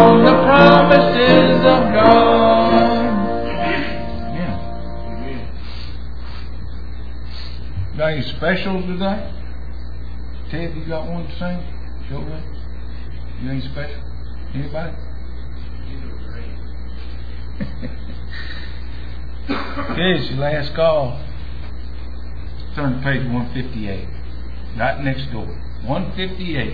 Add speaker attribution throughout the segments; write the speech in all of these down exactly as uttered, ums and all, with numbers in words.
Speaker 1: on the promises of God. Yeah. Got any specials today? Ted, you got one to sing? Show me. You ain't special? Anybody? Okay, it's your last call. Turn to page one fifty-eight. Right next door. one fifty-eight.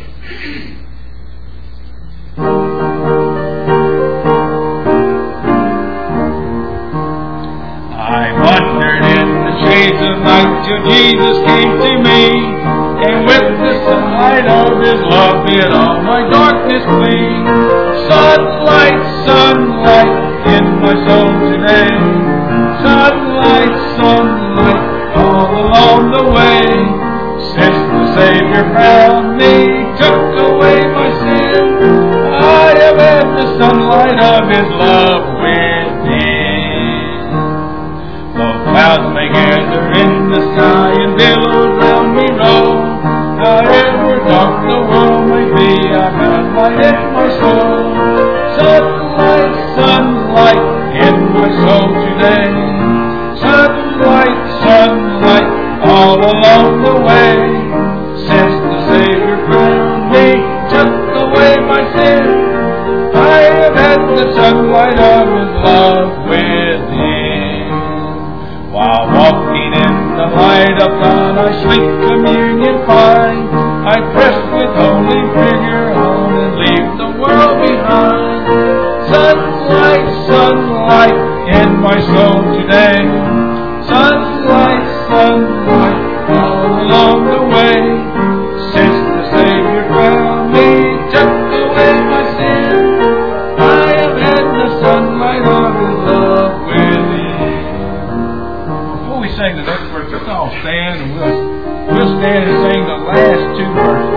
Speaker 1: I wandered in the shades of night till Jesus came to me, and with the sunlight of His love did all my darkness flee. Sunlight, sunlight in my soul today. Sunlight, sunlight all along the way. Since the Savior found me, took away my sin, I have had the sunlight of His love within. Though clouds may gather in the sky and billows round me roll, however dark the world may be, I have light in my soul. Sunlight, sunlight in my soul today. Sunlight, sunlight all along the way. Since the Savior found me, took away my sin, I have had the sunlight of His love within. While walking in the light of God, I sweet communion find. I press with holy vigor on and leave the world behind. Sunlight, sunlight in my soul today. Sunlight, sunlight all along the way. Since the Savior found me, took away my sin, I have had the sunlight of His love within. Before we sing the next verse, let's all stand and we'll, we'll stand and sing the last two verses.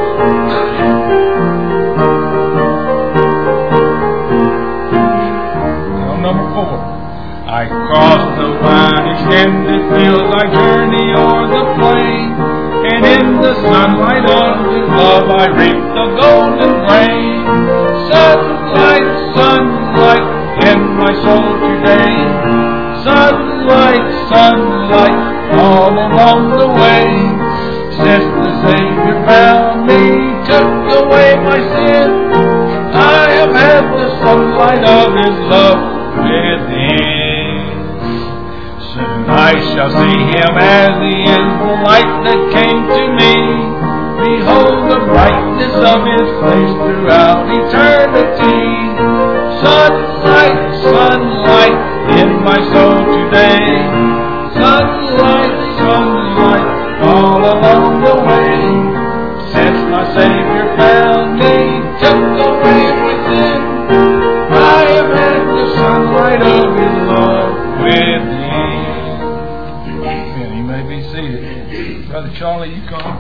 Speaker 1: Number four. I cross the wide extended fields, I journey o'er the plain, and in the sunlight of His love I reap the golden grain. Sunlight, sunlight in my soul today. Sunlight, sunlight all along the way. Since the Savior found me, took away my sin, I have had the sunlight of His love within. Soon I shall see Him as He is, the light that came to me. Behold the brightness of His face throughout eternity. Sunlight, sunlight in my soul today. Sunlight, sunlight all along the way. Since my Savior found me, took away my sin, I have had the sunlight of His love within. Amen. You may be seated. Brother Charlie, you come.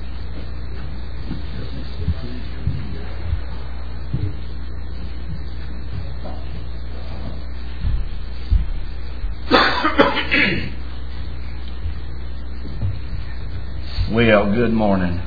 Speaker 2: Well, good morning.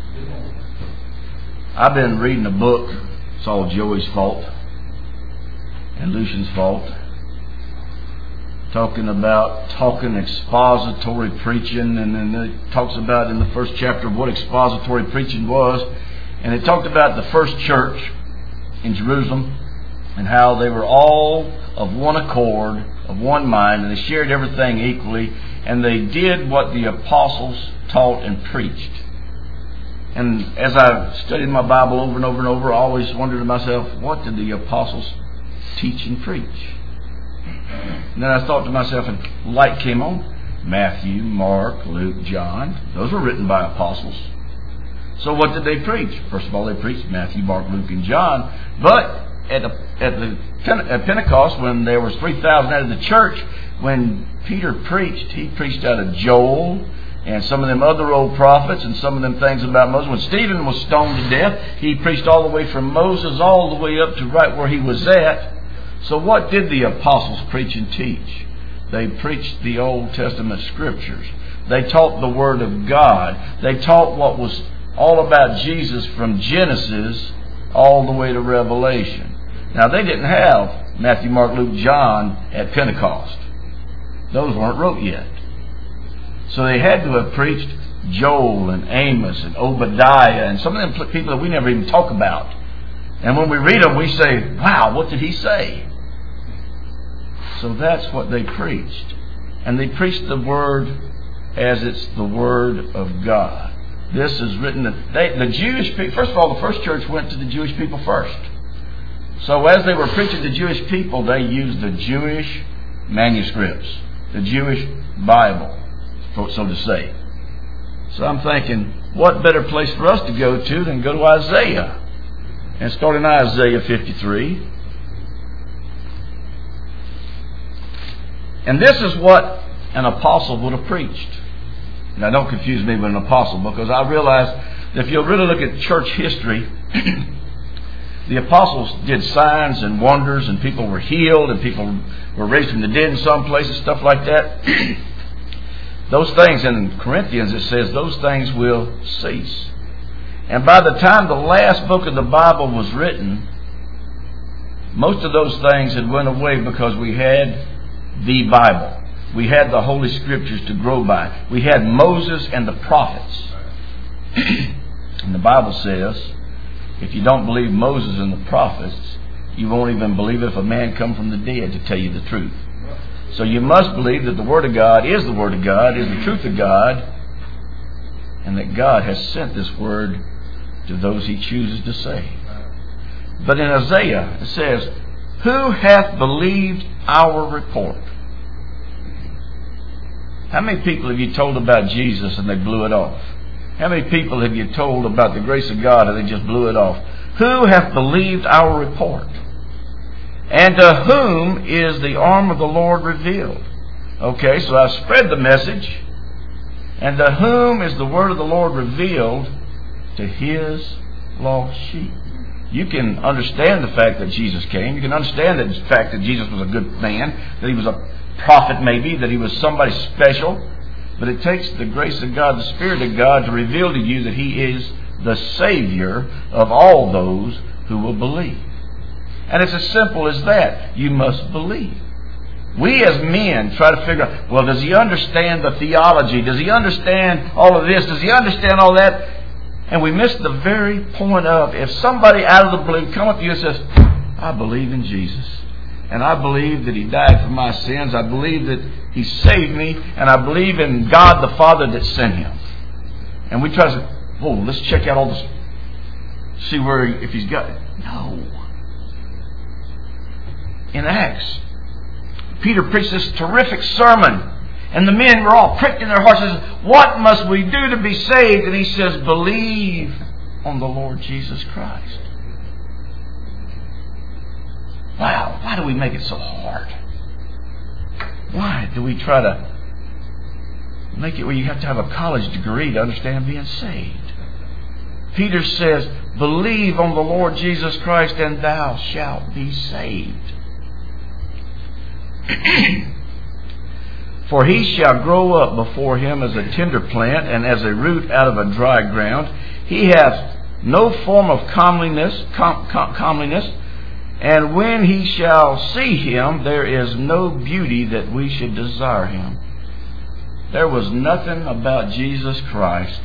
Speaker 2: I've been reading a book. It's all Joey's fault and Lucian's fault, talking about talking expository preaching, and then it talks about in the first chapter what expository preaching was, and it talked about the first church in Jerusalem and how they were all of one accord, of one mind, and they shared everything equally, and they did what the apostles taught and preached. And as I've studied my Bible over and over and over, I always wondered to myself, what did the apostles teach and preach? And then I thought to myself, and light came on. Matthew, Mark, Luke, John, those were written by apostles. So what did they preach? First of all, they preached Matthew, Mark, Luke, and John. But at the, at the at Pentecost, when there was three thousand out of the church, when Peter preached, he preached out of Joel and some of them other old prophets and some of them things about Moses. When Stephen was stoned to death, he preached all the way from Moses all the way up to right where he was at. So what did the apostles preach and teach? They preached the Old Testament scriptures. They taught the Word of God. They taught what was all about Jesus from Genesis all the way to Revelation. Now, they didn't have Matthew, Mark, Luke, John at Pentecost. Those weren't wrote yet. So they had to have preached Joel and Amos and Obadiah and some of them people that we never even talk about. And when we read them, we say, wow, what did he say? So that's what they preached. And they preached the Word as it's the Word of God. This is written that they, the Jewish people, first of all, the first church went to the Jewish people first. So as they were preaching to Jewish people, they used the Jewish manuscripts, the Jewish Bible, so to say. So I'm thinking, what better place for us to go to than go to Isaiah? And start in Isaiah fifty-three. And this is what an apostle would have preached. Now don't confuse me with an apostle, because I realize that if you'll really look at church history, the apostles did signs and wonders, and people were healed, and people were raised from the dead in some places, stuff like that. Those things, in Corinthians it says, those things will cease. And by the time the last book of the Bible was written, most of those things had went away because we had the Bible. We had the Holy Scriptures to grow by. We had Moses and the prophets. And the Bible says, if you don't believe Moses and the prophets, you won't even believe it if a man come from the dead to tell you the truth. So you must believe that the Word of God is the Word of God, is the truth of God, and that God has sent this Word to those He chooses to save. But in Isaiah it says, who hath believed our report? How many people have you told about Jesus and they blew it off? How many people have you told about the grace of God and they just blew it off? Who hath believed our report? And to whom is the arm of the Lord revealed? Okay, so I've spread the message. And to whom is the word of the Lord revealed? To His lost sheep. You can understand the fact that Jesus came. You can understand the fact that Jesus was a good man, that He was a prophet maybe, that He was somebody special. But it takes the grace of God, the Spirit of God, to reveal to you that He is the Savior of all those who will believe. And it's as simple as that. You must believe. We as men try to figure out, well, does he understand the theology? Does he understand all of this? Does he understand all that? And we miss the very point of, if somebody out of the blue come up to you and says, I believe in Jesus. And I believe that He died for my sins. I believe that He saved me. And I believe in God the Father that sent Him. And we try to say, whoa, let's check out all this. See where, if he's got it. No. In Acts, Peter preached this terrific sermon. And the men were all pricked in their hearts and said, what must we do to be saved? And he says, believe on the Lord Jesus Christ. Wow, why do we make it so hard? Why do we try to make it where you have to have a college degree to understand being saved? Peter says, believe on the Lord Jesus Christ and thou shalt be saved. For he shall grow up before him as a tender plant and as a root out of a dry ground. He hath no form of comeliness, com, com, comeliness, and when he shall see him, there is no beauty that we should desire him. There was nothing about Jesus Christ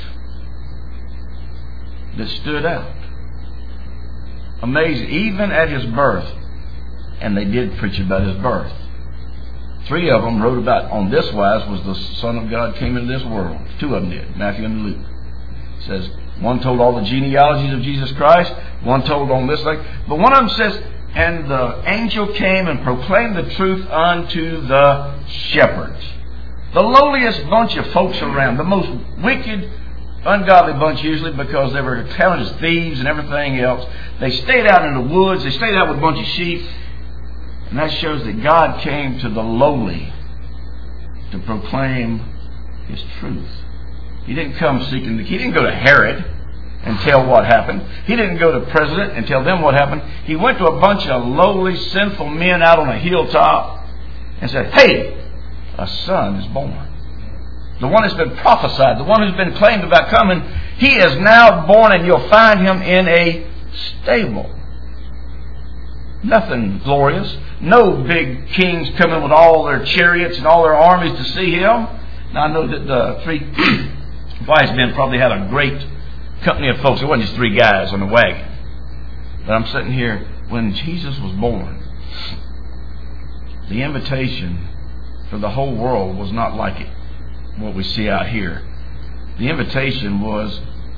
Speaker 2: that stood out. Amazing. Even at His birth, and they did preach about His birth. Three of them wrote about, on this wise was the Son of God came into this world. Two of them did, Matthew and Luke. It says, one told all the genealogies of Jesus Christ, one told on this thing. But one of them says, and the angel came and proclaimed the truth unto the shepherds. The lowliest bunch of folks around, the most wicked, ungodly bunch usually, because they were talented as thieves and everything else. They stayed out in the woods, they stayed out with a bunch of sheep. And that shows that God came to the lowly to proclaim His truth. He didn't come seeking the... He didn't go to Herod and tell what happened. He didn't go to president and tell them what happened. He went to a bunch of lowly, sinful men out on a hilltop and said, hey, a son is born. The one that's been prophesied, the one who's been claimed about coming, he is now born, and you'll find him in a stable. Nothing glorious. No big kings coming with all their chariots and all their armies to see him. Now I know that the three wise men probably had a great company of folks. It wasn't just three guys on the wagon. But I'm sitting here, when Jesus was born, the invitation for the whole world was not like it, what we see out here. The invitation was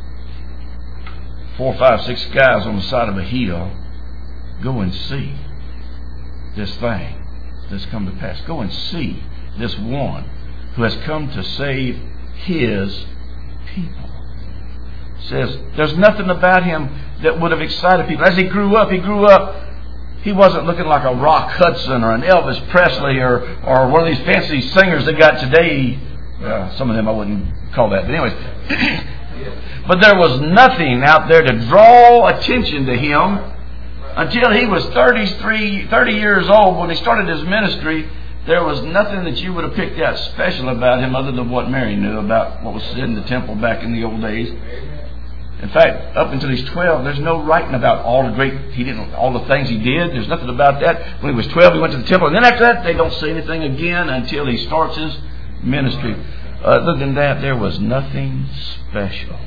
Speaker 2: four, five, six guys on the side of a hill. Go and see this thing that's come to pass. Go and see this one who has come to save his people. It says there's nothing about him that would have excited people. As he grew up, he grew up, he wasn't looking like a Rock Hudson or an Elvis Presley or, or one of these fancy singers they got today. Well, some of them I wouldn't call that. But anyways, but there was nothing out there to draw attention to him until he was thirty-three, thirty years old. When he started his ministry, there was nothing that you would have picked out special about him other than what Mary knew about what was said in the temple back in the old days. In fact, up until he's twelve, there's no writing about all the great, he didn't, all the things he did. There's nothing about that. When he was twelve, he went to the temple. And then after that, they don't say anything again until he starts his ministry. Other than that, there was nothing special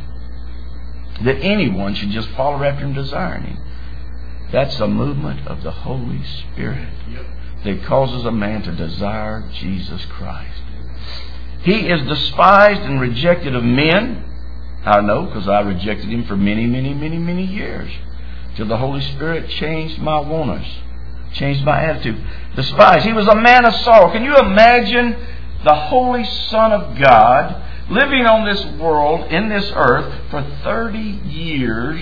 Speaker 2: that anyone should just follow after him, desiring him. That's a movement of the Holy Spirit that causes a man to desire Jesus Christ. He is despised and rejected of men. I know, because I rejected him for many, many, many, many years. Till the Holy Spirit changed my wanters, changed my attitude. Despised. He was a man of sorrow. Can you imagine the Holy Son of God living on this world, in this earth, for thirty years,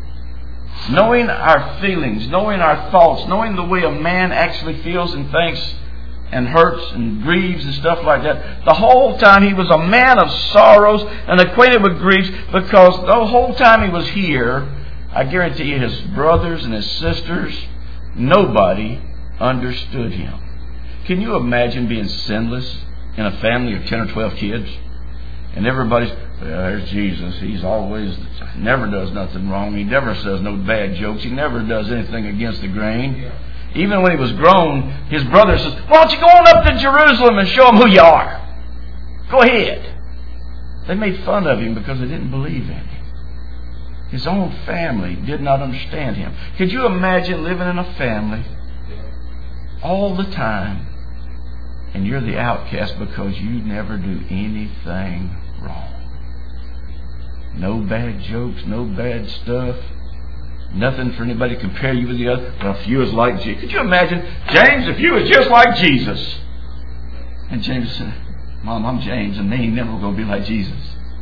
Speaker 2: knowing our feelings, knowing our thoughts, knowing the way a man actually feels and thinks and hurts and grieves and stuff like that. The whole time he was a man of sorrows and acquainted with griefs, because the whole time he was here, I guarantee you his brothers and his sisters, nobody understood him. Can you imagine being sinless in a family of ten or twelve kids? And everybody's, well, there's Jesus. He's always, never does nothing wrong. He never says no bad jokes. He never does anything against the grain. Yeah. Even when he was grown, his brother says, why don't you go on up to Jerusalem and show them who you are? Go ahead. They made fun of him because they didn't believe in him. His own family did not understand him. Could you imagine living in a family all the time, and you're the outcast because you never do anything wrong? No bad jokes, no bad stuff. Nothing for anybody to compare you with the other. Well, if you was like Jesus. Could you imagine, James, if you was just like Jesus? And James said, Mom, I'm James, and they ain't never going to be like Jesus.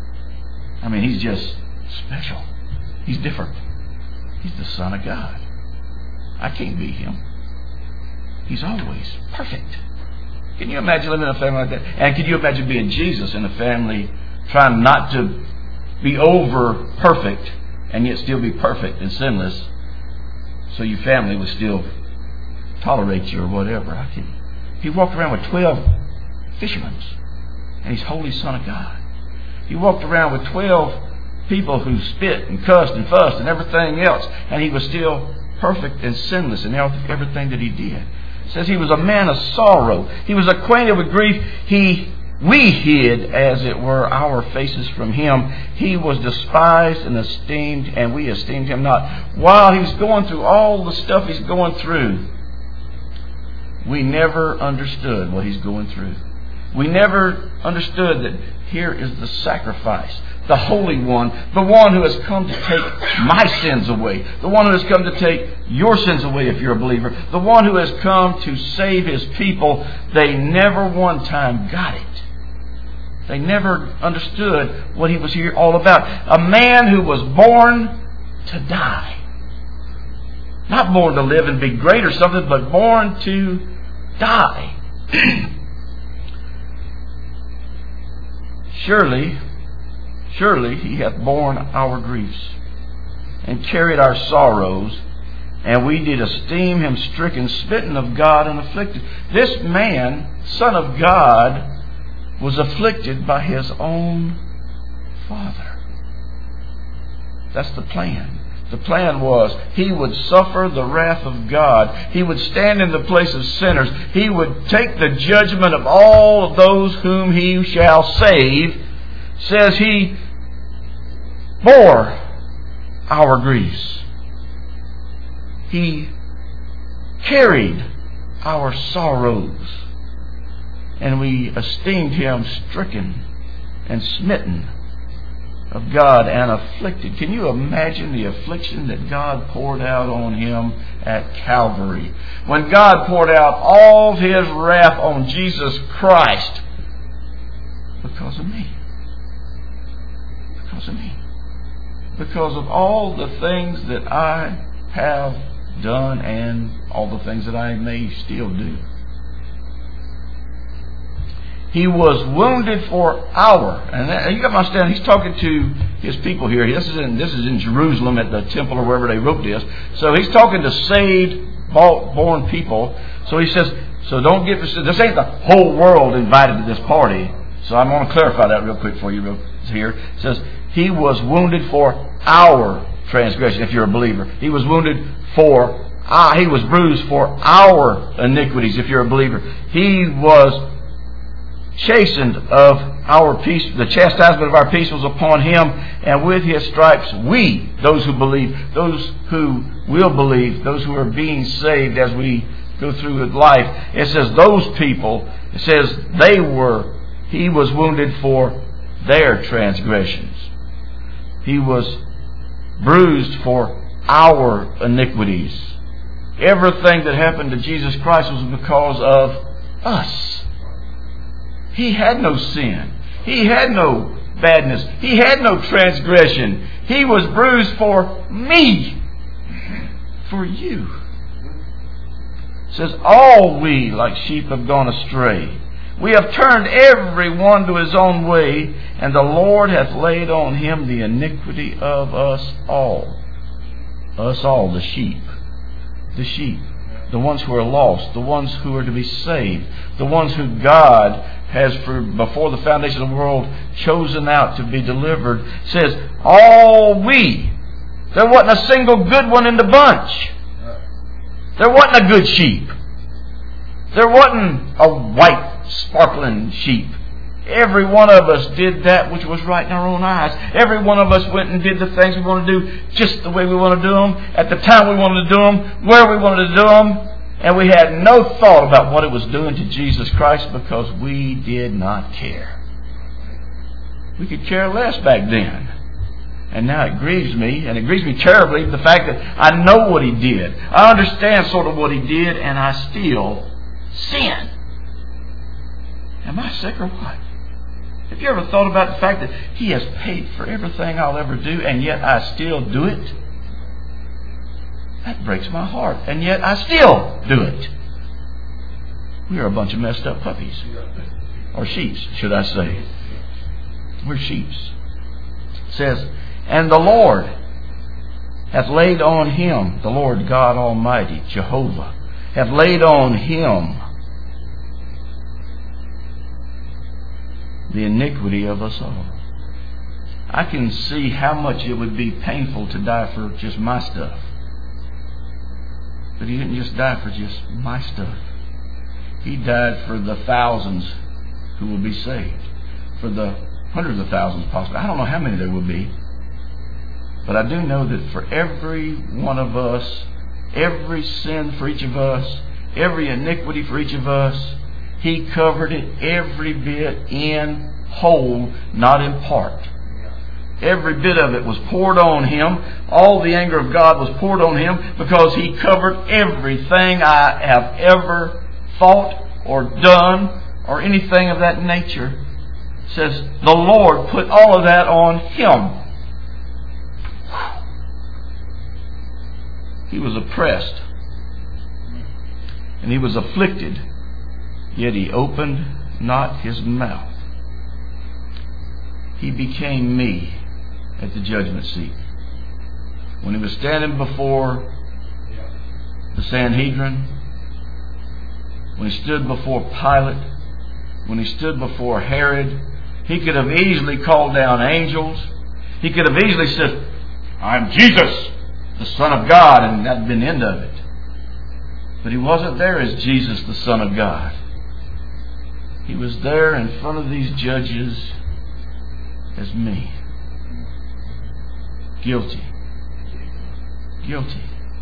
Speaker 2: I mean, he's just special. He's different. He's the Son of God. I can't be him. He's always perfect. Can you imagine living in a family like that? And can you imagine being Jesus in a family trying not to be over perfect and yet still be perfect and sinless, so your family would still tolerate you or whatever? I can. He walked around with twelve fishermen, and he's Holy Son of God. He walked around with twelve people who spit and cussed and fussed and everything else, and he was still perfect and sinless in everything that he did. It says he was a man of sorrow. He was acquainted with grief. He We hid, as it were, our faces from him. He was despised and esteemed, and we esteemed him not. While he was going through all the stuff he's going through, we never understood what he's going through. We never understood that here is the sacrifice, the Holy One, the one who has come to take my sins away, the one who has come to take your sins away if you're a believer, the one who has come to save his people. They never one time got it. They never understood what he was here all about. A man who was born to die. Not born to live and be great or something, but born to die. Surely, surely he hath borne our griefs and carried our sorrows, and we did esteem him stricken, smitten of God, and afflicted. This man, Son of God, was afflicted by his own Father. That's the plan. The plan was He would suffer the wrath of God. He would stand in the place of sinners. He would take the judgment of all of those whom He shall save. It says He bore our griefs. He carried our sorrows. And we esteemed Him stricken and smitten of God and afflicted. Can you imagine the affliction that God poured out on Him at Calvary? When God poured out all of His wrath on Jesus Christ because of me. Because of me. Because of all the things that I have done and all the things that I may still do. He was wounded for our, and you got to understand, He's talking to His people here. This is in this is in Jerusalem at the temple or wherever they wrote this. So He's talking to saved, born people. So He says, so don't get this. This ain't the whole world invited to this party. So I'm going to clarify that real quick for you real here. It says He was wounded for our transgression. If you're a believer, He was wounded for. Ah, He was bruised for our iniquities. If you're a believer, He was chastened of our peace, the chastisement of our peace was upon Him, and with His stripes we, those who believe, those who will believe, those who are being saved as we go through life, it says those people, it says they were, He was wounded for their transgressions. He was bruised for our iniquities. Everything that happened to Jesus Christ was because of us. He had no sin. He had no badness. He had no transgression. He was bruised for me. For you. It says, all we like sheep have gone astray. We have turned every one to his own way, and the Lord hath laid on Him the iniquity of us all. Us all, the sheep. The sheep. The ones who are lost. The ones who are to be saved. The ones who God has, for before the foundation of the world, chosen out to be delivered. It says, all we. There wasn't a single good one in the bunch. There wasn't a good sheep. There wasn't a white, sparkling sheep. Every one of us did that which was right in our own eyes. Every one of us went and did the things we want to do just the way we want to do them, at the time we wanted to do them, where we wanted to do them. And we had no thought about what it was doing to Jesus Christ because we did not care. We could care less back then. And now it grieves me, and it grieves me terribly, the fact that I know what He did. I understand sort of what He did, and I still sin. Am I sick or what? Have you ever thought about the fact that He has paid for everything I'll ever do, and yet I still do it? That breaks my heart, and yet I still do it. We are a bunch of messed up puppies. Or sheeps, should I say. We're sheeps. It says, and the Lord hath laid on Him, the Lord God Almighty, Jehovah, hath laid on Him the iniquity of us all. I can see how much it would be painful to die for just my stuff. But He didn't just die for just my stuff. He died for the thousands who will be saved. For the hundreds of thousands possibly. I don't know how many there will be. But I do know that for every one of us, every sin for each of us, every iniquity for each of us, He covered it every bit in whole, not in part. Every bit of it was poured on Him. All the anger of God was poured on Him because He covered everything I have ever thought or done or anything of that nature. It says the Lord put all of that on Him. He was oppressed and He was afflicted, yet He opened not His mouth. He became me at the judgment seat. When He was standing before the Sanhedrin, when He stood before Pilate, when He stood before Herod, He could have easily called down angels. He could have easily said, I'm Jesus. the Son of God, and that had been the end of it. But he wasn't there as Jesus, the Son of God. He was there in front of these judges as me. Guilty. Guilty.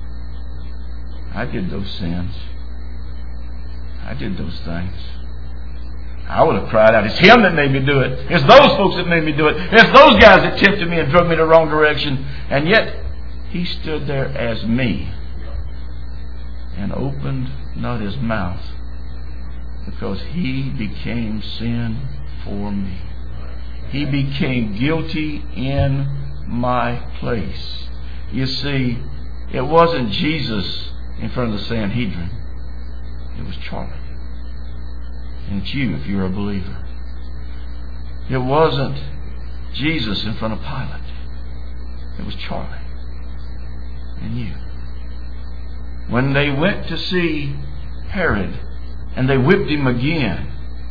Speaker 2: I did those sins. I did those things. I would have cried out, it's him that made me do it. It's those folks that made me do it. It's those guys that tempted me and drove me the wrong direction. And yet, he stood there as me and opened not his mouth, because he became sin for me. He became guilty in my place. You see, it wasn't Jesus in front of the Sanhedrin. It was Charlie. And it's you if you're a believer. It wasn't Jesus in front of Pilate. It was Charlie and you. When they went to see Herod and they whipped him again,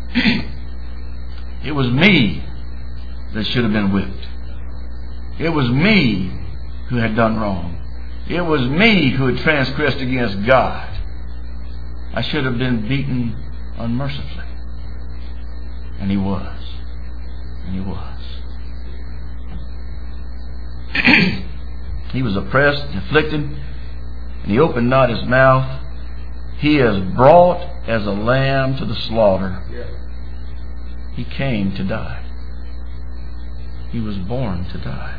Speaker 2: it was me that should have been whipped. It was me who had done wrong. It was me who had transgressed against God. I should have been beaten unmercifully. And he was. And he was. He was oppressed, afflicted, and he opened not his mouth. He is brought as a lamb to the slaughter. He came to die. He was born to die.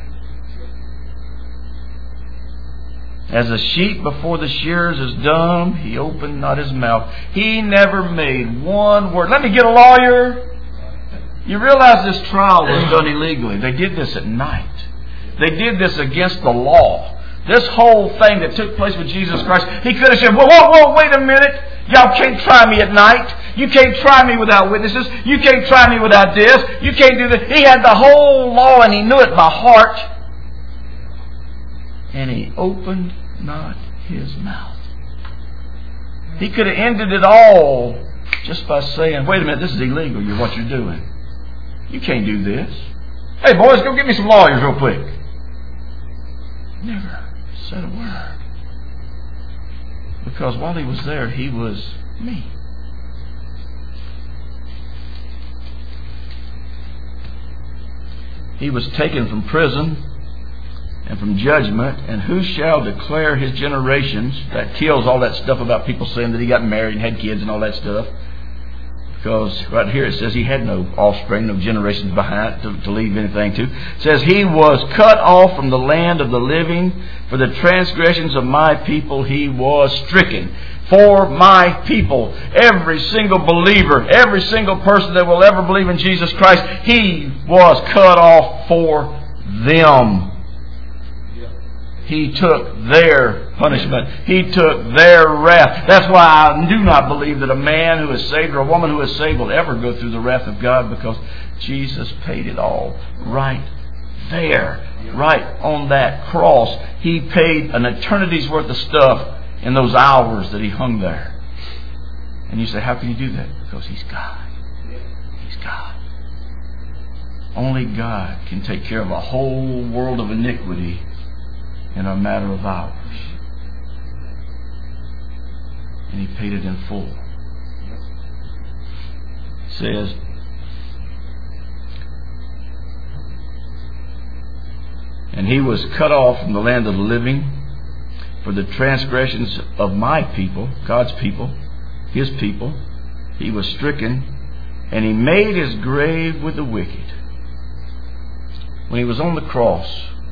Speaker 2: As a sheep before the shearers is dumb, he opened not his mouth. He never made one word. Let me get a lawyer. You realize this trial was done illegally. They did this at night. They did this against the law. This whole thing that took place with Jesus Christ, he could have said, whoa, whoa, whoa, wait a minute. Y'all can't try me at night. You can't try me without witnesses. You can't try me without this. You can't do this. He had the whole law and he knew it by heart. And he opened not his mouth. He could have ended it all just by saying, wait a minute, this is illegal, you're what you're doing. You can't do this. Hey boys, go get me some lawyers real quick. Never said a word. Because while he was there, he was me. He was taken from prison and from judgment, and who shall declare his generations? That kills all that stuff about people saying that he got married and had kids and all that stuff. Because right here it says he had no offspring, no generations behind to, to leave anything to. It says he was cut off from the land of the living. For the transgressions of my people he was stricken. For my people, every single believer, every single person that will ever believe in Jesus Christ, he was cut off for them. He took their punishment. He took their wrath. That's why I do not believe that a man who is saved or a woman who is saved will ever go through the wrath of God, because Jesus paid it all right there, right on that cross. He paid an eternity's worth of stuff in those hours that he hung there. And you say, how can you do that? Because he's God. He's God. Only God can take care of a whole world of iniquity in a matter of hours. And he paid it in full. It says, and he was cut off from the land of the living for the transgressions of my people, God's people, his people. He was stricken, and he made his grave with the wicked. When he was on the cross,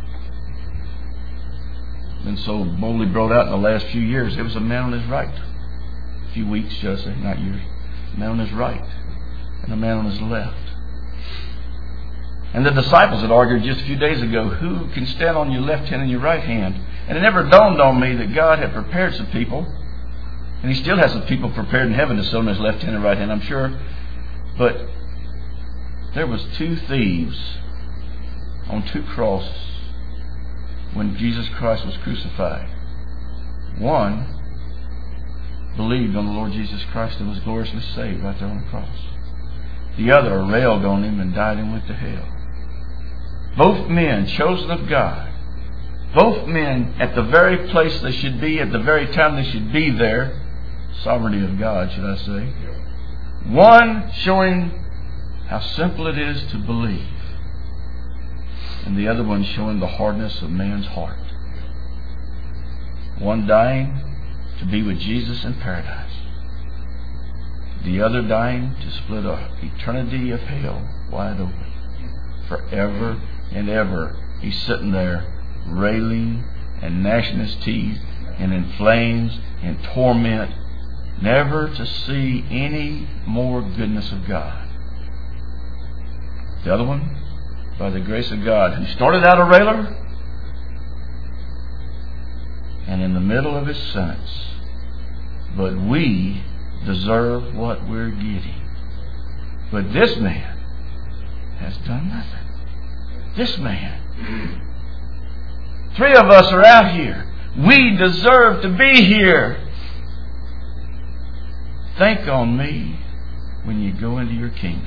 Speaker 2: been so boldly brought out in the last few years, there was a man on his right. A few weeks, should I say, not years. A man on his right and a man on his left. And the disciples had argued just a few days ago, who can stand on your left hand and your right hand? And it never dawned on me that God had prepared some people, and he still has some people prepared in heaven to sit on his left hand and right hand, I'm sure. But there was two thieves on two crosses when Jesus Christ was crucified. One believed on the Lord Jesus Christ and was gloriously saved right there on the cross. The other railed on him and died and went to hell. Both men chosen of God, Both men at the very place they should be, at the very time they should be there. Sovereignty of God, should I say. One showing how simple it is to believe, and the other one showing the hardness of man's heart. One dying to be with Jesus in paradise, the other dying to split an eternity of hell wide open. Forever and ever he's sitting there railing and gnashing his teeth and in flames and torment, never to see any more goodness of God. The other one, by the grace of God, who started out a railer, and in the middle of his sentence, but we deserve what we're getting. But this man has done nothing. This man. Three of us are out here. We deserve to be here. Think on me when you go into your kingdom.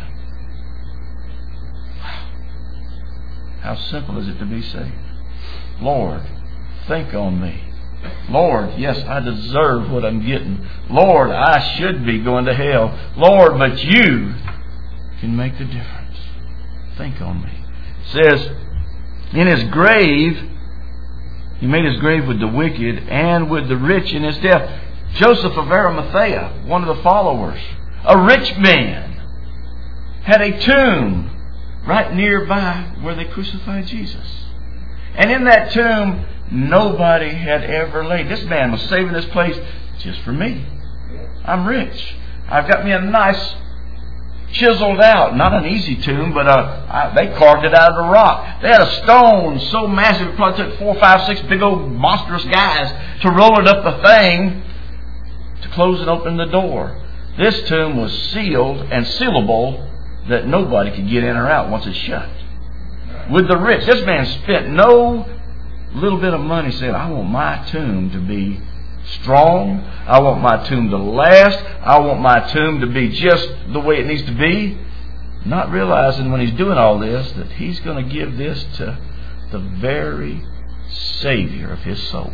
Speaker 2: Wow. How simple is it to be saved? Lord, think on me. Lord, yes, I deserve what I'm getting. Lord, I should be going to hell. Lord, but you can make the difference. Think on me. It says, in his grave, he made his grave with the wicked and with the rich in his death. Joseph of Arimathea, one of the followers, a rich man, had a tomb right nearby where they crucified Jesus. And in that tomb, nobody had ever laid. This man was saving this place just for me. I'm rich. I've got me a nice, chiseled out, not an easy tomb, but uh, I, they carved it out of the rock. They had a stone so massive it probably took four, five, six big old monstrous guys to roll it up the thing to close and open the door. This tomb was sealed and sealable that nobody could get in or out once it's shut. With the rich, this man spent no little bit of money saying, I want my tomb to be strong. I want my tomb to last. I want my tomb to be just the way it needs to be. Not realizing when he's doing all this that he's going to give this to the very Savior of his soul.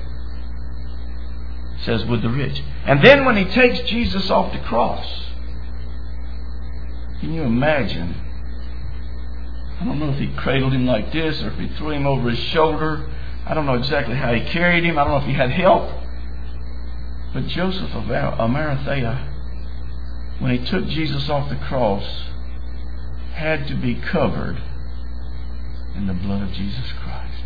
Speaker 2: It says with the rich. And then when he takes Jesus off the cross, can you imagine? I don't know if he cradled him like this or if he threw him over his shoulder. I don't know exactly how he carried him. I don't know if he had help. But Joseph of Arimathea, when he took Jesus off the cross, had to be covered in the blood of Jesus Christ.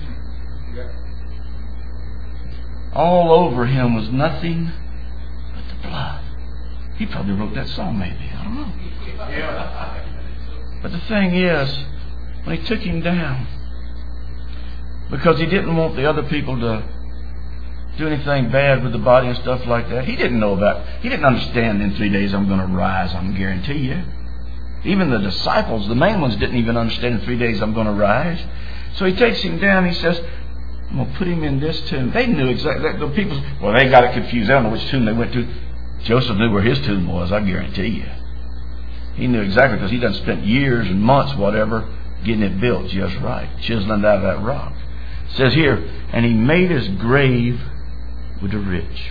Speaker 2: All over him was nothing but the blood. He probably wrote that song maybe. I don't know. But the thing is, when he took him down, because he didn't want the other people to do anything bad with the body and stuff like that. He didn't know about, he didn't understand in three days I'm going to rise, I can guarantee you. Even the disciples, the main ones, didn't even understand in three days I'm going to rise. So he takes him down, he says, I'm going to put him in this tomb. They knew exactly, the people, well, they got it confused. I don't know which tomb they went to. Joseph knew where his tomb was, I guarantee you. He knew exactly because he done spent years and months, whatever, getting it built just right, chiseling out of that rock. It says here, and he made his grave with the rich.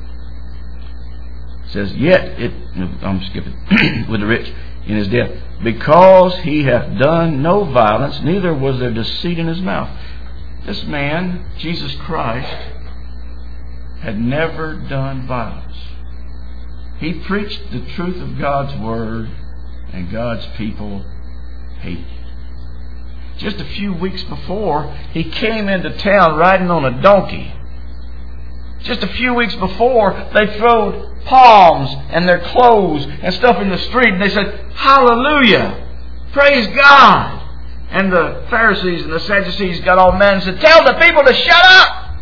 Speaker 2: It says, yet it, I'm skipping, with the rich in his death, because he hath done no violence, neither was there deceit in his mouth. This man, Jesus Christ, had never done violence. He preached the truth of God's word, and God's people hated it. Just a few weeks before, he came into town riding on a donkey. Just a few weeks before, they throwed palms and their clothes and stuff in the street, and they said, hallelujah, praise God. And the Pharisees and the Sadducees got all mad and said, tell the people to shut up.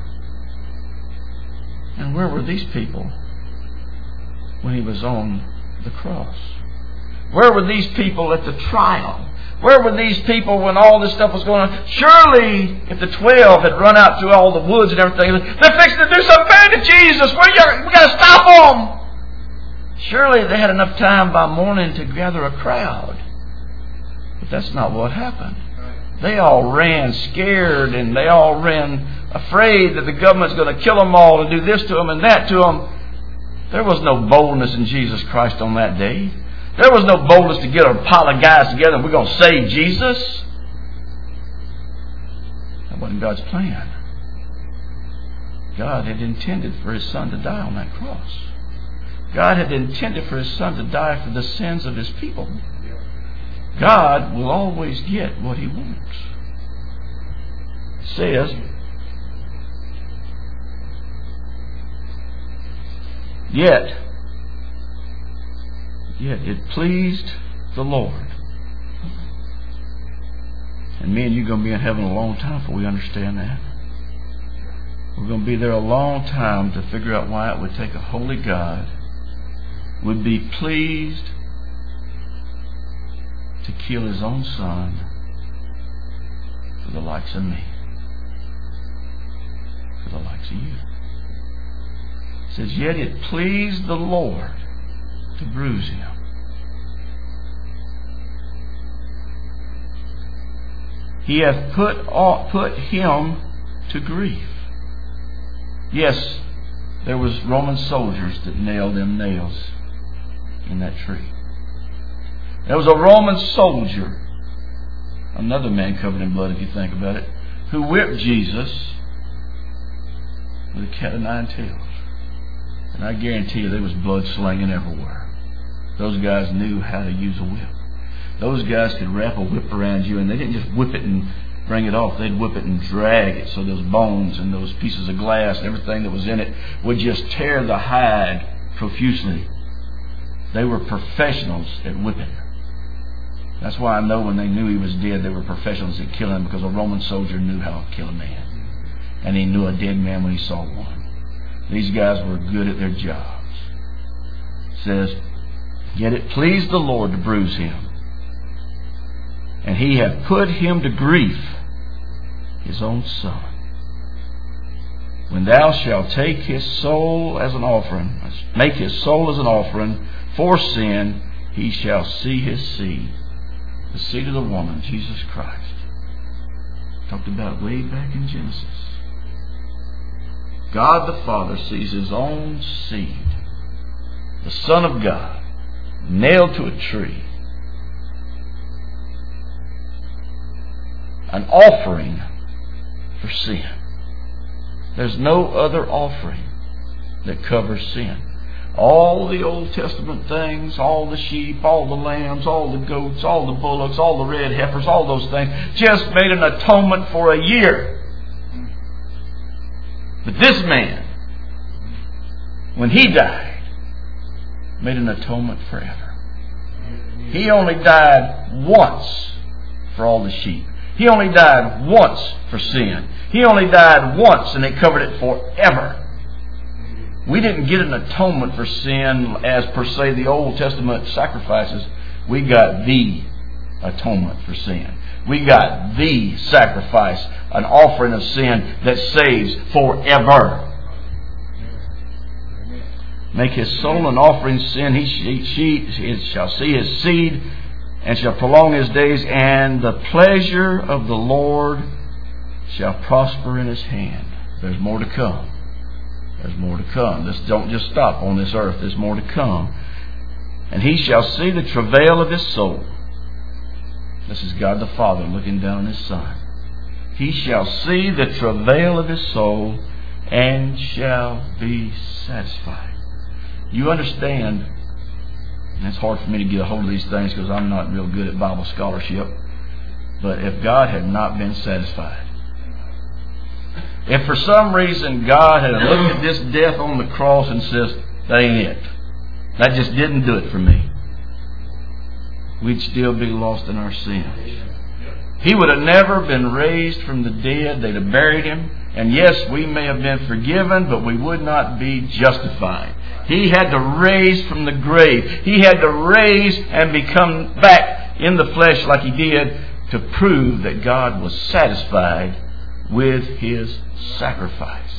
Speaker 2: And where were these people when he was on the cross? Where were these people at the trial? Where were these people when all this stuff was going on? Surely, if the twelve had run out through all the woods and everything, they're fixing to do something bad to Jesus. We're, we got to stop them. Surely they had enough time by morning to gather a crowd. But that's not what happened. They all ran scared, and they all ran afraid that the government's going to kill them all and do this to them and that to them. There was no boldness in Jesus Christ on that day. There was no boldness to get a pile of guys together and we're going to save Jesus. That wasn't God's plan. God had intended for His Son to die on that cross. God had intended for His Son to die for the sins of His people. God will always get what He wants. It says, Yet, yet it pleased the Lord. And me and you are going to be in heaven a long time before we understand that. We're going to be there a long time to figure out why it would take a holy God would be pleased to kill His own Son for the likes of me, for the likes of you. It says, yet it pleased the Lord to bruise Him. He hath put, put Him to grief. Yes, there was Roman soldiers that nailed them nails in that tree. There was a Roman soldier, another man covered in blood if you think about it, who whipped Jesus with a cat of nine tails. And I guarantee you there was blood slinging everywhere. Those guys knew how to use a whip. Those guys could wrap a whip around you, and they didn't just whip it and bring it off. They'd whip it and drag it so those bones and those pieces of glass and everything that was in it would just tear the hide profusely. They were professionals at whipping. That's why I know when they knew he was dead, they were professionals at killing him, because a Roman soldier knew how to kill a man. And he knew a dead man when he saw one. These guys were good at their jobs. It says, yet it pleased the Lord to bruise Him, and He hath put Him to grief, His own Son. When thou shalt take His soul as an offering, make His soul as an offering for sin, He shall see His seed. The seed of the woman, Jesus Christ. Talked about way back in Genesis. God the Father sees His own seed, the Son of God, nailed to a tree. An offering for sin. There's no other offering that covers sin. All the Old Testament things, all the sheep, all the lambs, all the goats, all the bullocks, all the red heifers, all those things, just made an atonement for a year. But this man, when He died, made an atonement forever. He only died once for all the sheep. He only died once for sin. He only died once, and it covered it forever. We didn't get an atonement for sin as per se the Old Testament sacrifices. We got the atonement for sin. We got the sacrifice, an offering of sin that saves forever. Make His soul an offering sin. He, she, she, she shall see His seed and shall prolong His days, and the pleasure of the Lord shall prosper in His hand. There's more to come. There's more to come. This don't just stop on this earth. There's more to come. And He shall see the travail of His soul. This is God the Father looking down on His Son. He shall see the travail of His soul and shall be satisfied. You understand, and it's hard for me to get a hold of these things because I'm not real good at Bible scholarship, but if God had not been satisfied, if for some reason God had looked at this death on the cross and says, that ain't it, that just didn't do it for me, we'd still be lost in our sins. He would have never been raised from the dead. They'd have buried Him. And yes, we may have been forgiven, but we would not be justified. He had to raise from the grave. He had to raise and become back in the flesh like He did to prove that God was satisfied with His sacrifice.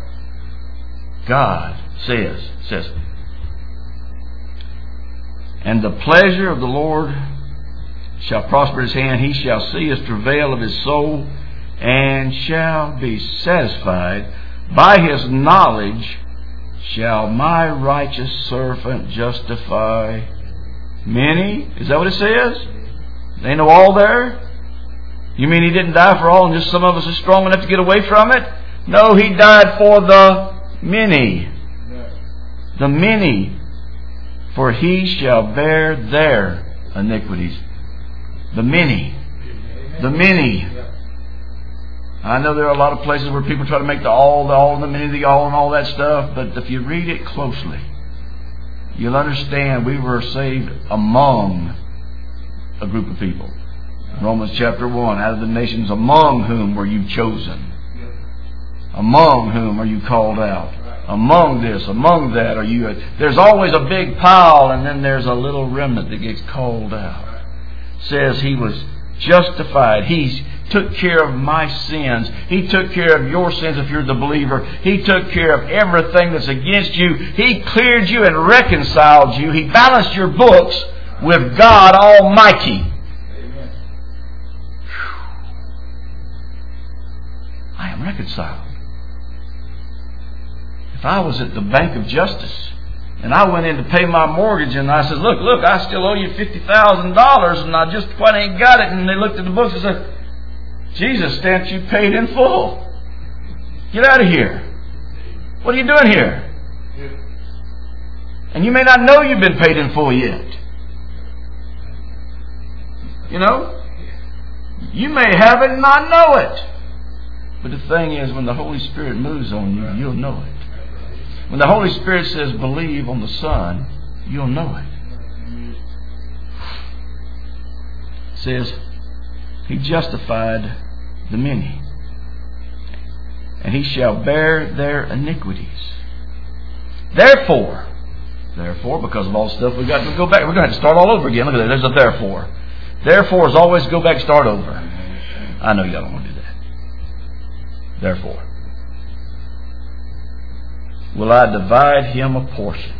Speaker 2: God says, says, and the pleasure of the Lord shall prosper his hand. He shall see his travail of his soul, and shall be satisfied. By his knowledge shall my righteous servant justify many. Is that what it says? Ain't no all there? You mean he didn't die for all and just some of us are strong enough to get away from it? No, he died for the many. The many. For he shall bear their iniquities. The many. The many. I know there are a lot of places where people try to make the all, the all, the many, the all, and all that stuff. But if you read it closely, you'll understand we were saved among a group of people. Romans chapter one, out of the nations among whom were you chosen? Among whom are you called out? Among this, among that are you. There's always a big pile, and then there's a little remnant that gets called out. It says he was justified. He took care of my sins. He took care of your sins if you're the believer. He took care of everything that's against you. He cleared you and reconciled you. He balanced your books with God Almighty. I am reconciled. If I was at the Bank of Justice and I went in to pay my mortgage and I said, look, look, I still owe you fifty thousand dollars and I just quite ain't got it. And they looked at the books and said, Jesus stamped you paid in full. Get out of here. What are you doing here? And you may not know you've been paid in full yet. You know? You may have it and not know it. But the thing is, when the Holy Spirit moves on you, you'll know it. When the Holy Spirit says, believe on the Son, you'll know it. It says, he justified the many, and he shall bear their iniquities. Therefore, therefore, because of all the stuff we've got to go back, we're going to have to start all over again. Look at that. There's a therefore. Therefore is always go back, start over. I know y'all don't want to do that. Therefore, will I divide him a portion?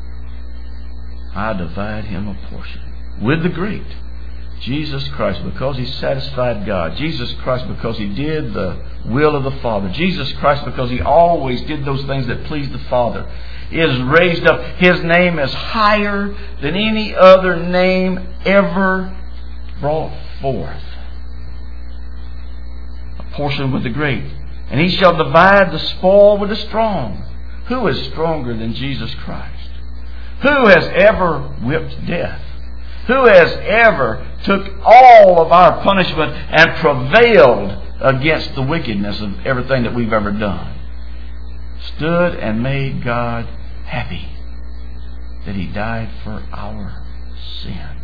Speaker 2: I divide him a portion with the great. Jesus Christ, because he satisfied God. Jesus Christ, because he did the will of the Father. Jesus Christ, because he always did those things that pleased the Father, is raised up. His name is higher than any other name ever brought forth. A portion with the great. And he shall divide the spoil with the strong. Who is stronger than Jesus Christ? Who has ever whipped death? Who has ever took all of our punishment and prevailed against the wickedness of everything that we've ever done? Stood and made God happy that he died for our sins.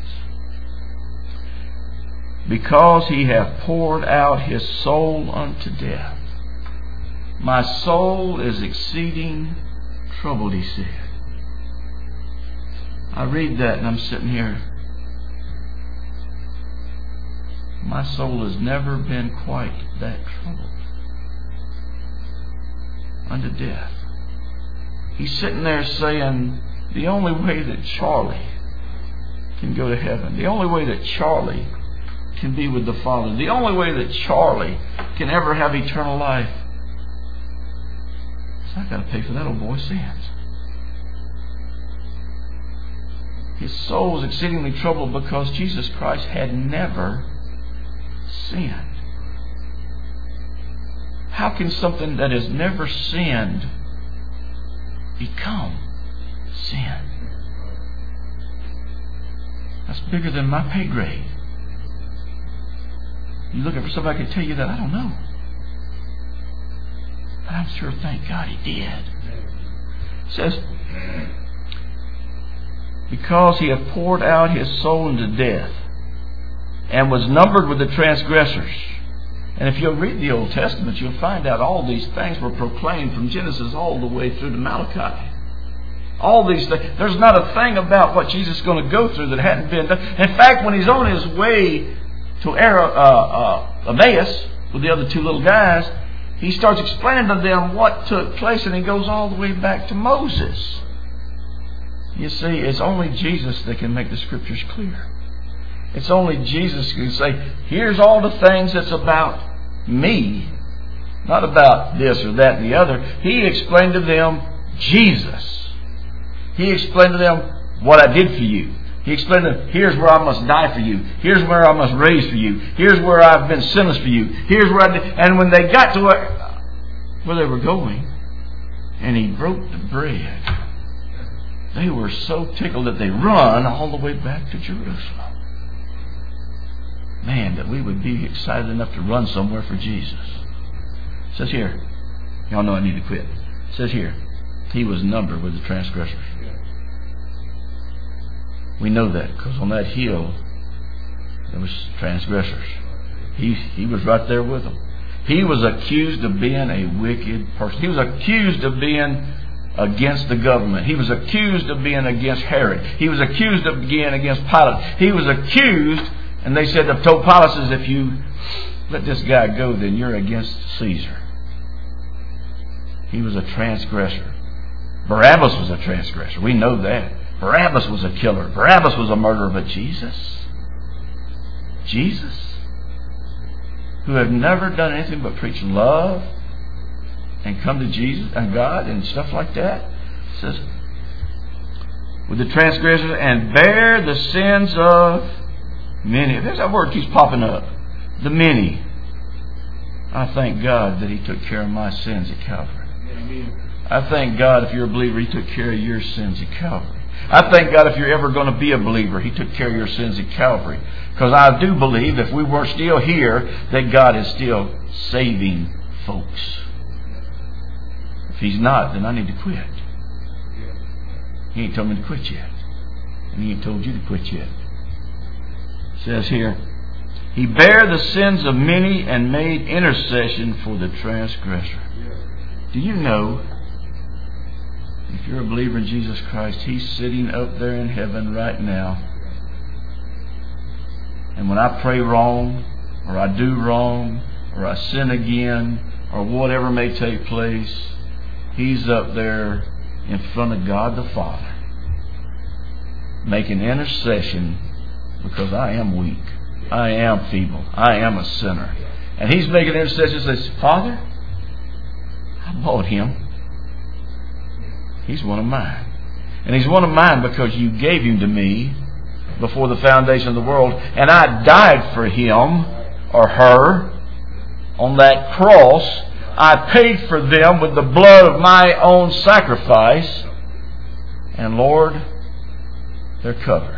Speaker 2: Because he hath poured out his soul unto death. My soul is exceeding troubled, he said. I read that and I'm sitting here. My soul has never been quite that troubled. Unto death. He's sitting there saying, the only way that Charlie can go to heaven, the only way that Charlie can be with the Father, the only way that Charlie can ever have eternal life, is I got to pay for that old boy's sins. His soul was exceedingly troubled because Jesus Christ had never sinned. How can something that has never sinned become sin? That's bigger than my pay grade. You're looking for somebody who can tell you that? I don't know. But I'm sure, thank God he did. It says, because he hath poured out his soul into death, and was numbered with the transgressors. And if you'll read the Old Testament, you'll find out all these things were proclaimed from Genesis all the way through to Malachi. All these things. There's not a thing about what Jesus is going to go through that hadn't been done. In fact, when he's on his way to uh, uh, Emmaus with the other two little guys, he starts explaining to them what took place, and he goes all the way back to Moses. You see, it's only Jesus that can make the Scriptures clear. It's only Jesus who can say, here's all the things that's about me. Not about this or that and the other. He explained to them Jesus. He explained to them what I did for you. He explained to them, here's where I must die for you. Here's where I must raise for you. Here's where I've been sinless for you. Here's where I did. And when they got to where, where they were going, and He broke the bread, they were so tickled that they run all the way back to Jerusalem. Man, that we would be excited enough to run somewhere for Jesus. It says here, y'all know I need to quit. It says here, He was numbered with the transgressors. We know that because on that hill there was transgressors. He, he was right there with them. He was accused of being a wicked person. He was accused of being against the government. He was accused of being against Herod. He was accused of being against Pilate. He was accused, and they said, told Pilate, says, if you let this guy go, then you're against Caesar. He was a transgressor. Barabbas was a transgressor. We know that. Barabbas was a killer. Barabbas was a murderer. But Jesus, Jesus, who had never done anything but preach love and come to Jesus and God and stuff like that, says, with the transgressors and bear the sins of many. There's that word keeps popping up. The many. I thank God that He took care of my sins at Calvary. I thank God if you're a believer, He took care of your sins at Calvary. I thank God if you're ever going to be a believer, He took care of your sins at Calvary. Because I do believe if we were still here, that God is still saving folks. If He's not, then I need to quit. He ain't told me to quit yet. And He ain't told you to quit yet. It says here, He bare the sins of many and made intercession for the transgressor. Do you know, if you're a believer in Jesus Christ, He's sitting up there in heaven right now. And when I pray wrong, or I do wrong, or I sin again, or whatever may take place, He's up there in front of God the Father, making intercession, because I am weak. I am feeble. I am a sinner. And He's making intercession and says, Father, I bought Him. He's one of mine. And He's one of mine because you gave Him to me before the foundation of the world. And I died for him or her on that cross. I paid for them with the blood of my own sacrifice. And Lord, they're covered.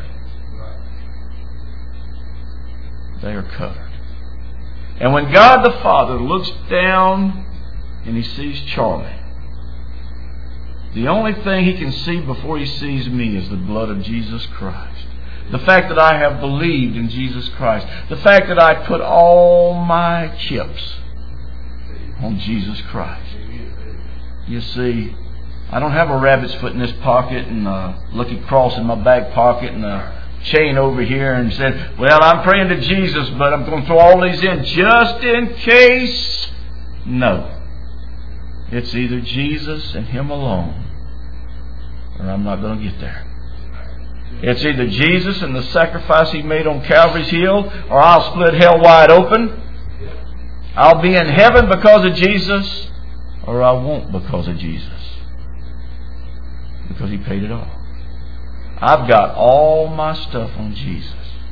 Speaker 2: They are covered. And when God the Father looks down and He sees Charlie, the only thing He can see before He sees me is the blood of Jesus Christ. The fact that I have believed in Jesus Christ. The fact that I put all my chips on Jesus Christ. You see, I don't have a rabbit's foot in this pocket and a lucky cross in my back pocket and a chain over here and said, well, I'm praying to Jesus, but I'm going to throw all these in just in case. No. It's either Jesus and Him alone, or I'm not going to get there. It's either Jesus and the sacrifice He made on Calvary's Hill, or I'll split hell wide open. I'll be in heaven because of Jesus, or I won't because of Jesus. Because He paid it all. I've got all my stuff on Jesus.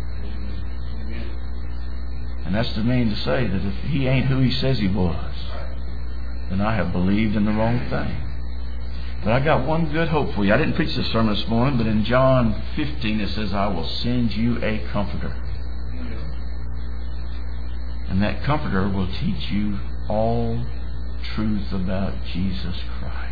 Speaker 2: And that's to mean to say that if He ain't who He says He was, then I have believed in the wrong thing. But I got one good hope for you. I didn't preach this sermon this morning, but in John fifteen it says, I will send you a comforter. And that comforter will teach you all truth about Jesus Christ.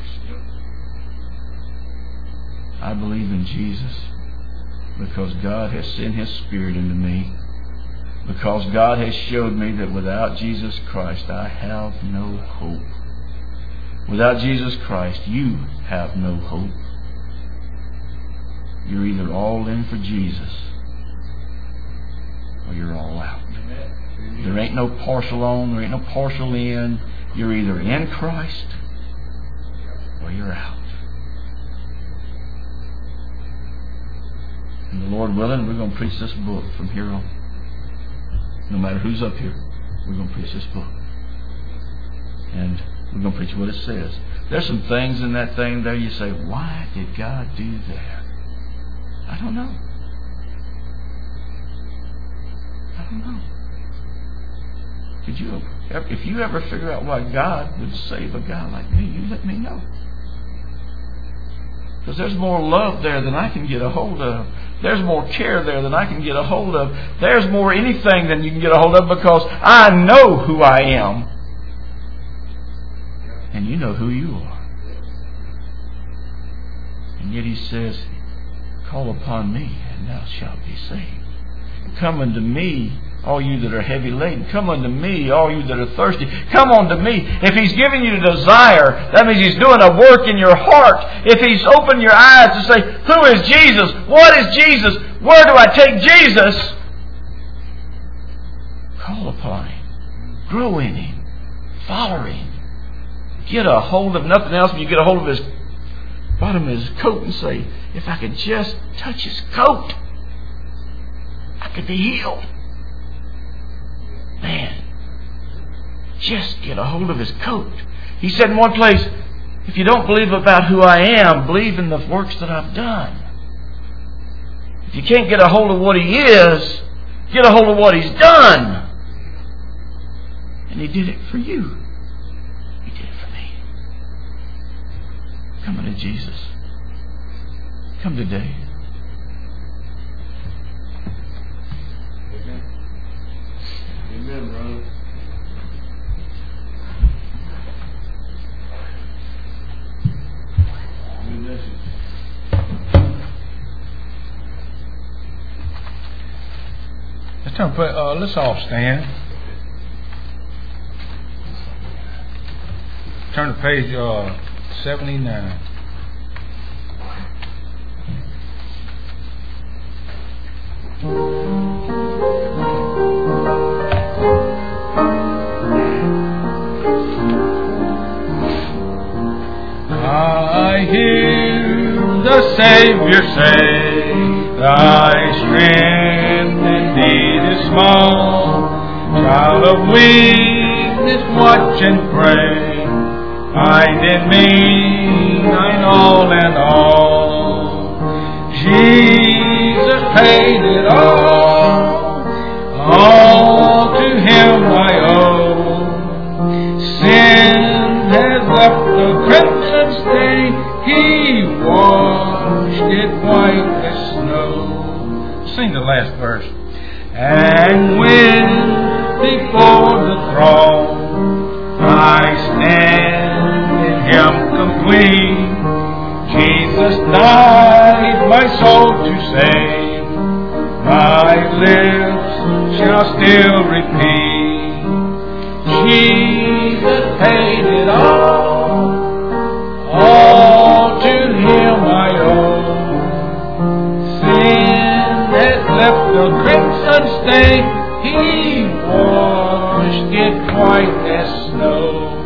Speaker 2: I believe in Jesus because God has sent His Spirit into me. Because God has showed me that without Jesus Christ I have no hope. Without Jesus Christ, you have no hope. You're either all in for Jesus or you're all out. There ain't no partial on, there ain't no partial in. You're either in Christ or you're out. And the Lord willing, we're going to preach this book from here on. No matter who's up here, we're going to preach this book. And we're going to preach what it says. There's some things in that thing there you say, why did God do that? I don't know. I don't know. Could you, if you ever figure out why God would save a guy like me, you let me know. Because there's more love there than I can get a hold of. There's more care there than I can get a hold of. There's more anything than you can get a hold of, because I know who I am. And you know who you are. And yet He says, call upon me, and thou shalt be saved. Come unto me, all you that are heavy laden. Come unto me, all you that are thirsty. Come unto me. If He's giving you desire, that means He's doing a work in your heart. If He's opened your eyes to say, who is Jesus? What is Jesus? Where do I take Jesus? Call upon Him. Grow in Him. Follow Him. Get a hold of nothing else, but you get a hold of His bottom of His coat and say, if I could just touch His coat, I could be healed. Man, just get a hold of His coat. He said in one place, if you don't believe about who I am, believe in the works that I've done. If you can't get a hold of what He is, get a hold of what He's done. And He did it for you. He did it for me. Come unto Jesus. Come today.
Speaker 1: Amen, brother. Good message. Let's turn. Uh, let's all stand. Turn to page uh, seventy-nine. I hear the Savior say, thy strength indeed is small. Child of weakness, watch and pray. Find in me thine all and all. Jesus paid it all. All to Him I owe. Sin has left the crimson stain. He washed it white as snow. Sing the last verse. And when before the throne I stand in Him complete, Jesus died my soul to save. My lips shall still repeat, Jesus paid it all. All to Him I owe. Sin has left the crimson stain. He washed it white as snow.